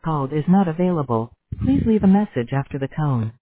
called is not available. Please leave a message after the tone.